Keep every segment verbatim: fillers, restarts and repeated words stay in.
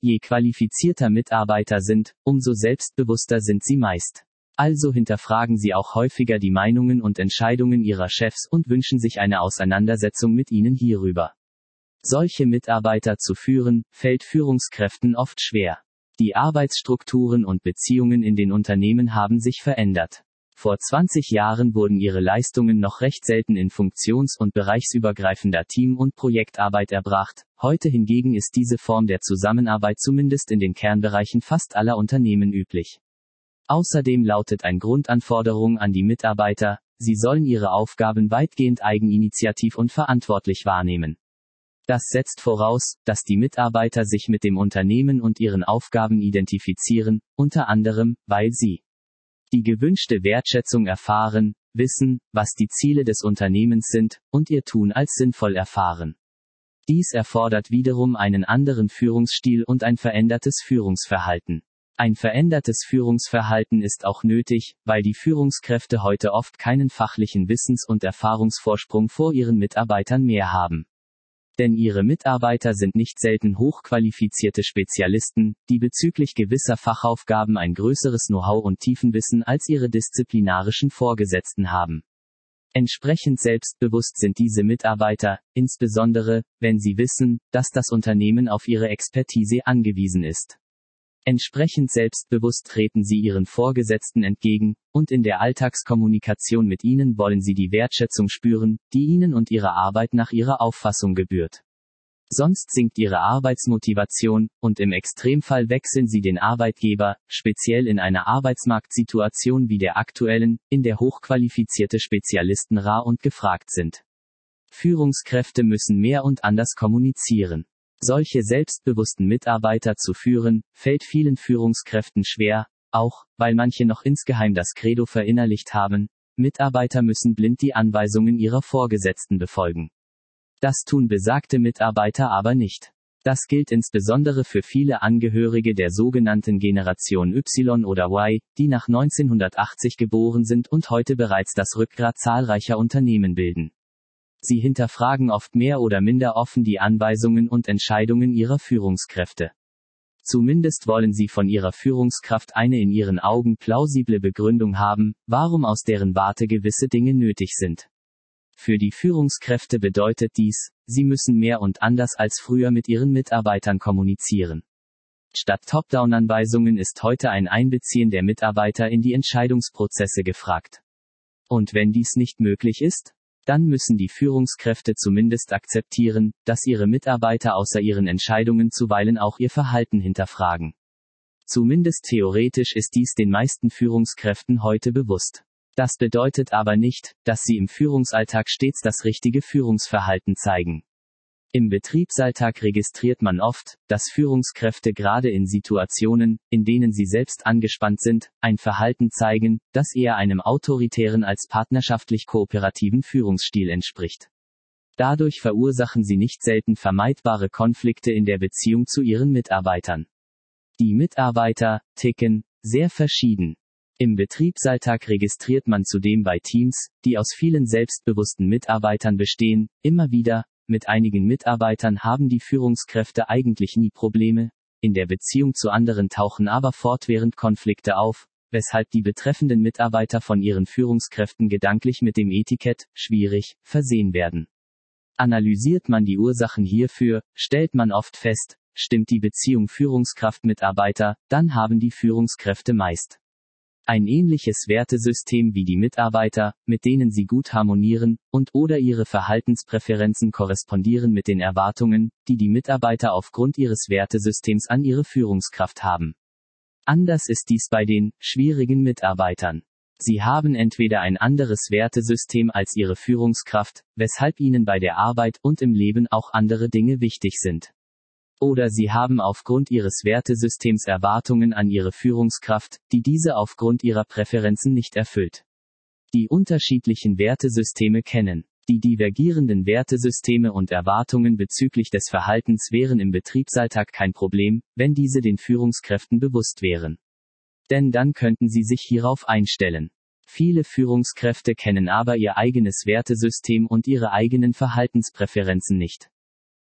Je qualifizierter Mitarbeiter sind, umso selbstbewusster sind sie meist. Also hinterfragen sie auch häufiger die Meinungen und Entscheidungen ihrer Chefs und wünschen sich eine Auseinandersetzung mit ihnen hierüber. Solche Mitarbeiter zu führen, fällt Führungskräften oft schwer. Die Arbeitsstrukturen und Beziehungen in den Unternehmen haben sich verändert. Vor zwanzig Jahren wurden ihre Leistungen noch recht selten in funktions- und bereichsübergreifender Team- und Projektarbeit erbracht, heute hingegen ist diese Form der Zusammenarbeit zumindest in den Kernbereichen fast aller Unternehmen üblich. Außerdem lautet eine Grundanforderung an die Mitarbeiter, sie sollen ihre Aufgaben weitgehend eigeninitiativ und verantwortlich wahrnehmen. Das setzt voraus, dass die Mitarbeiter sich mit dem Unternehmen und ihren Aufgaben identifizieren, unter anderem, weil sie die gewünschte Wertschätzung erfahren, wissen, was die Ziele des Unternehmens sind, und ihr Tun als sinnvoll erfahren. Dies erfordert wiederum einen anderen Führungsstil und ein verändertes Führungsverhalten. Ein verändertes Führungsverhalten ist auch nötig, weil die Führungskräfte heute oft keinen fachlichen Wissens- und Erfahrungsvorsprung vor ihren Mitarbeitern mehr haben. Denn ihre Mitarbeiter sind nicht selten hochqualifizierte Spezialisten, die bezüglich gewisser Fachaufgaben ein größeres Know-how und Tiefenwissen als ihre disziplinarischen Vorgesetzten haben. Entsprechend selbstbewusst sind diese Mitarbeiter, insbesondere, wenn sie wissen, dass das Unternehmen auf ihre Expertise angewiesen ist. Entsprechend selbstbewusst treten sie ihren Vorgesetzten entgegen, und in der Alltagskommunikation mit ihnen wollen sie die Wertschätzung spüren, die ihnen und ihrer Arbeit nach ihrer Auffassung gebührt. Sonst sinkt ihre Arbeitsmotivation, und im Extremfall wechseln sie den Arbeitgeber, speziell in einer Arbeitsmarktsituation wie der aktuellen, in der hochqualifizierte Spezialisten rar und gefragt sind. Führungskräfte müssen mehr und anders kommunizieren. Solche selbstbewussten Mitarbeiter zu führen, fällt vielen Führungskräften schwer, auch, weil manche noch insgeheim das Credo verinnerlicht haben, Mitarbeiter müssen blind die Anweisungen ihrer Vorgesetzten befolgen. Das tun besagte Mitarbeiter aber nicht. Das gilt insbesondere für viele Angehörige der sogenannten Generation Y oder Y, die nach neunzehnhundertachtzig geboren sind und heute bereits das Rückgrat zahlreicher Unternehmen bilden. Sie hinterfragen oft mehr oder minder offen die Anweisungen und Entscheidungen ihrer Führungskräfte. Zumindest wollen sie von ihrer Führungskraft eine in ihren Augen plausible Begründung haben, warum aus deren Warte gewisse Dinge nötig sind. Für die Führungskräfte bedeutet dies, sie müssen mehr und anders als früher mit ihren Mitarbeitern kommunizieren. Statt Top-Down-Anweisungen ist heute ein Einbeziehen der Mitarbeiter in die Entscheidungsprozesse gefragt. Und wenn dies nicht möglich ist? Dann müssen die Führungskräfte zumindest akzeptieren, dass ihre Mitarbeiter außer ihren Entscheidungen zuweilen auch ihr Verhalten hinterfragen. Zumindest theoretisch ist dies den meisten Führungskräften heute bewusst. Das bedeutet aber nicht, dass sie im Führungsalltag stets das richtige Führungsverhalten zeigen. Im Betriebsalltag registriert man oft, dass Führungskräfte gerade in Situationen, in denen sie selbst angespannt sind, ein Verhalten zeigen, das eher einem autoritären als partnerschaftlich kooperativen Führungsstil entspricht. Dadurch verursachen sie nicht selten vermeidbare Konflikte in der Beziehung zu ihren Mitarbeitern. Die Mitarbeiter ticken sehr verschieden. Im Betriebsalltag registriert man zudem bei Teams, die aus vielen selbstbewussten Mitarbeitern bestehen, immer wieder, mit einigen Mitarbeitern haben die Führungskräfte eigentlich nie Probleme, in der Beziehung zu anderen tauchen aber fortwährend Konflikte auf, weshalb die betreffenden Mitarbeiter von ihren Führungskräften gedanklich mit dem Etikett schwierig versehen werden. Analysiert man die Ursachen hierfür, stellt man oft fest, stimmt die Beziehung Führungskraft-Mitarbeiter, dann haben die Führungskräfte meist ein ähnliches Wertesystem wie die Mitarbeiter, mit denen sie gut harmonieren, und oder ihre Verhaltenspräferenzen korrespondieren mit den Erwartungen, die die Mitarbeiter aufgrund ihres Wertesystems an ihre Führungskraft haben. Anders ist dies bei den schwierigen Mitarbeitern. Sie haben entweder ein anderes Wertesystem als ihre Führungskraft, weshalb ihnen bei der Arbeit und im Leben auch andere Dinge wichtig sind. Oder sie haben aufgrund ihres Wertesystems Erwartungen an ihre Führungskraft, die diese aufgrund ihrer Präferenzen nicht erfüllt. Die unterschiedlichen Wertesysteme kennen. Die divergierenden Wertesysteme und Erwartungen bezüglich des Verhaltens wären im Betriebsalltag kein Problem, wenn diese den Führungskräften bewusst wären. Denn dann könnten sie sich hierauf einstellen. Viele Führungskräfte kennen aber ihr eigenes Wertesystem und ihre eigenen Verhaltenspräferenzen nicht.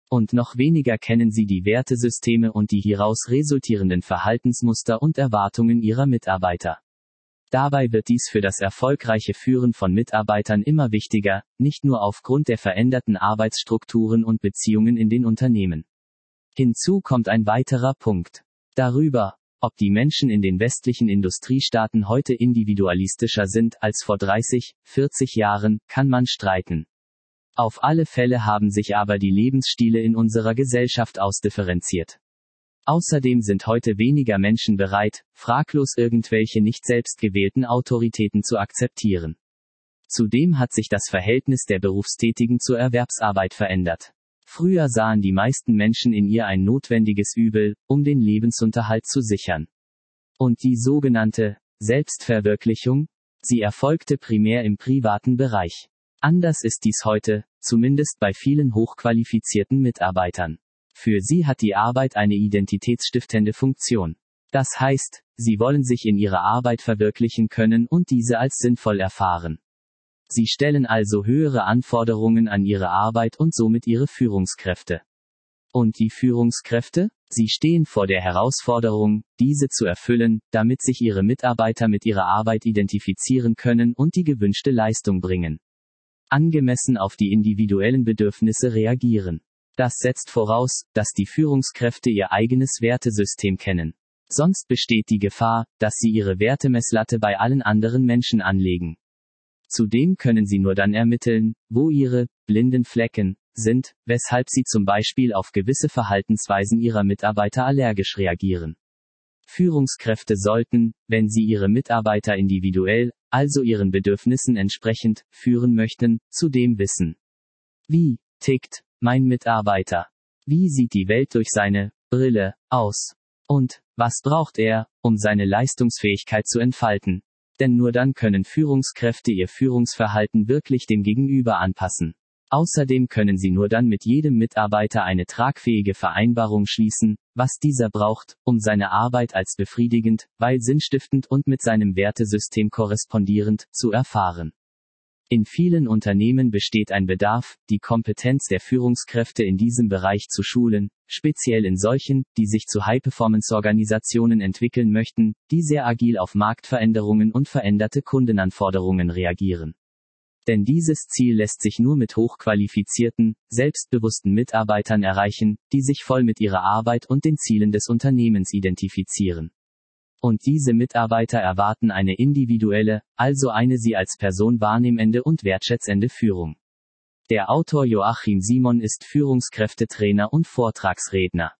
Und noch weniger kennen sie die Wertesysteme und die hieraus resultierenden Verhaltensmuster und Erwartungen ihrer Mitarbeiter. Dabei wird dies für das erfolgreiche Führen von Mitarbeitern immer wichtiger, nicht nur aufgrund der veränderten Arbeitsstrukturen und Beziehungen in den Unternehmen. Hinzu kommt ein weiterer Punkt. Darüber, ob die Menschen in den westlichen Industriestaaten heute individualistischer sind als vor dreißig, vierzig Jahren, kann man streiten. Auf alle Fälle haben sich aber die Lebensstile in unserer Gesellschaft ausdifferenziert. Außerdem sind heute weniger Menschen bereit, fraglos irgendwelche nicht selbst gewählten Autoritäten zu akzeptieren. Zudem hat sich das Verhältnis der Berufstätigen zur Erwerbsarbeit verändert. Früher sahen die meisten Menschen in ihr ein notwendiges Übel, um den Lebensunterhalt zu sichern. Und die sogenannte Selbstverwirklichung? Sie erfolgte primär im privaten Bereich. Anders ist dies heute, zumindest bei vielen hochqualifizierten Mitarbeitern. Für sie hat die Arbeit eine identitätsstiftende Funktion. Das heißt, sie wollen sich in ihrer Arbeit verwirklichen können und diese als sinnvoll erfahren. Sie stellen also höhere Anforderungen an ihre Arbeit und somit ihre Führungskräfte. Und die Führungskräfte? Sie stehen vor der Herausforderung, diese zu erfüllen, damit sich ihre Mitarbeiter mit ihrer Arbeit identifizieren können und die gewünschte Leistung bringen. Angemessen auf die individuellen Bedürfnisse reagieren. Das setzt voraus, dass die Führungskräfte ihr eigenes Wertesystem kennen. Sonst besteht die Gefahr, dass sie ihre Wertemesslatte bei allen anderen Menschen anlegen. Zudem können sie nur dann ermitteln, wo ihre blinden Flecken sind, weshalb sie zum Beispiel auf gewisse Verhaltensweisen ihrer Mitarbeiter allergisch reagieren. Führungskräfte sollten, wenn sie ihre Mitarbeiter individuell, also ihren Bedürfnissen entsprechend, führen möchten, zudem wissen: Wie tickt mein Mitarbeiter? Wie sieht die Welt durch seine Brille aus? Und was braucht er, um seine Leistungsfähigkeit zu entfalten? Denn nur dann können Führungskräfte ihr Führungsverhalten wirklich dem Gegenüber anpassen. Außerdem können sie nur dann mit jedem Mitarbeiter eine tragfähige Vereinbarung schließen, was dieser braucht, um seine Arbeit als befriedigend, weil sinnstiftend und mit seinem Wertesystem korrespondierend, zu erfahren. In vielen Unternehmen besteht ein Bedarf, die Kompetenz der Führungskräfte in diesem Bereich zu schulen, speziell in solchen, die sich zu High-Performance-Organisationen entwickeln möchten, die sehr agil auf Marktveränderungen und veränderte Kundenanforderungen reagieren. Denn dieses Ziel lässt sich nur mit hochqualifizierten, selbstbewussten Mitarbeitern erreichen, die sich voll mit ihrer Arbeit und den Zielen des Unternehmens identifizieren. Und diese Mitarbeiter erwarten eine individuelle, also eine sie als Person wahrnehmende und wertschätzende Führung. Der Autor Joachim Simon ist Führungskräftetrainer und Vortragsredner.